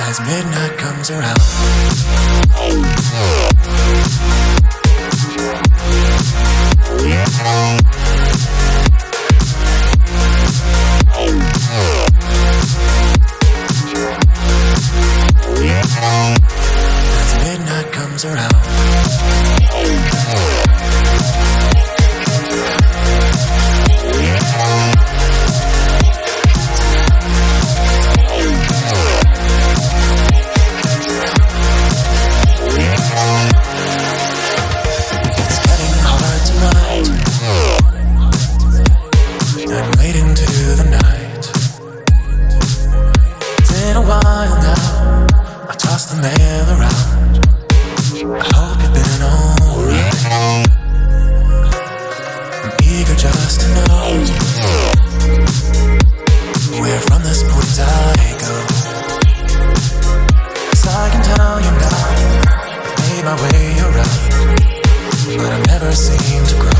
As midnight comes around, as midnight comes around, it's getting hard to write. I'm waiting to the night. It's been a while now. I toss the mail around. I hope you've been alright. I'm eager just to know where from this point I go. 'Cause I can tell you now, I've made my way around, but I never seem to grow.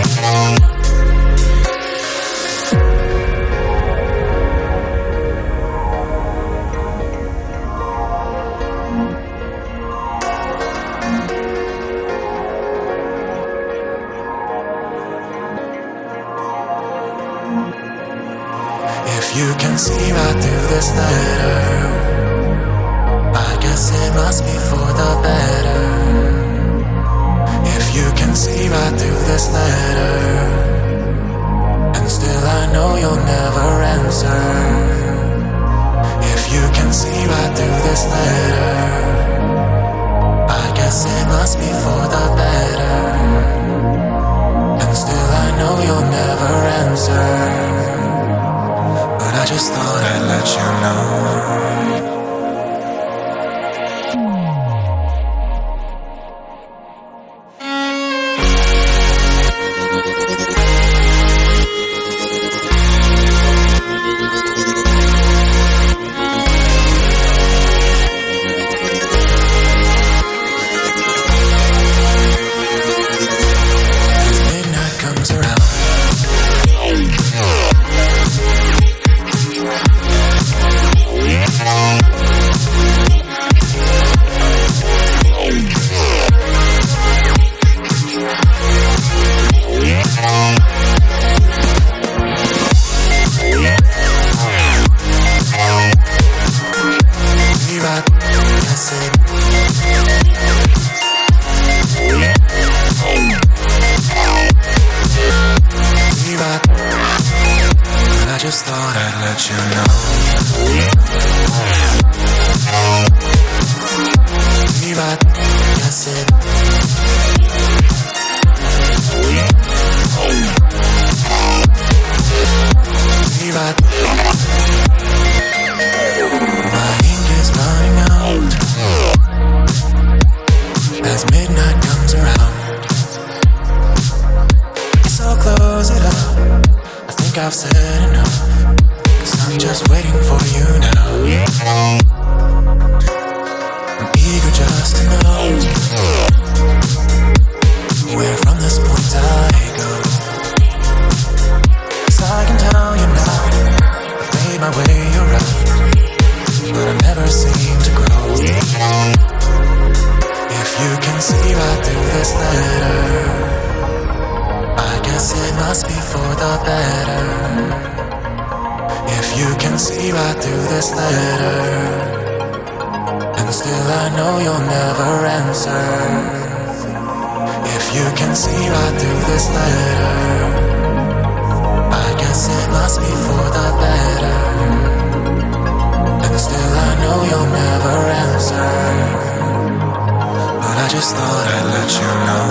If you can see right through this letter, I guess it must be for the better. If you can see right through this letter, and still I know you'll never answer. If you can see right through this letter, I guess it must be for the better. And still I know you'll never answer. I just thought I'd let you know. As midnight comes around, I just thought I'd let you know. Be right, that's it. Be right. My ink is running out as midnight comes around. So close it up, I think I've said enough, 'cause I'm just waiting for you now. I'm eager just to know where from this point I go. 'Cause I can tell you now, I've made my way around, but I never seem to grow. If you can see right through this letter, I guess it must be for the better. If you can see right through this letter, and still I know you'll never answer. If you can see right through this letter, I guess it must be for the better. And still I know you'll never answer. But I just thought I'd let you know.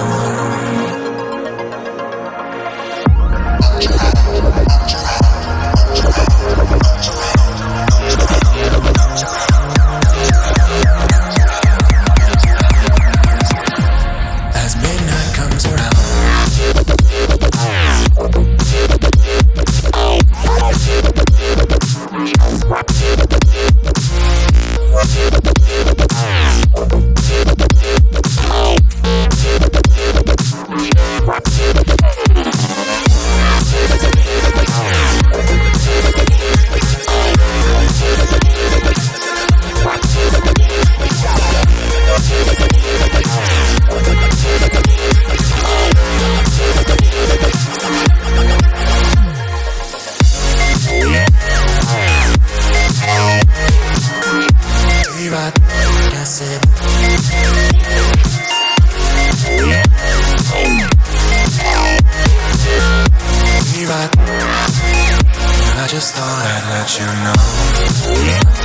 As midnight comes around, let you know.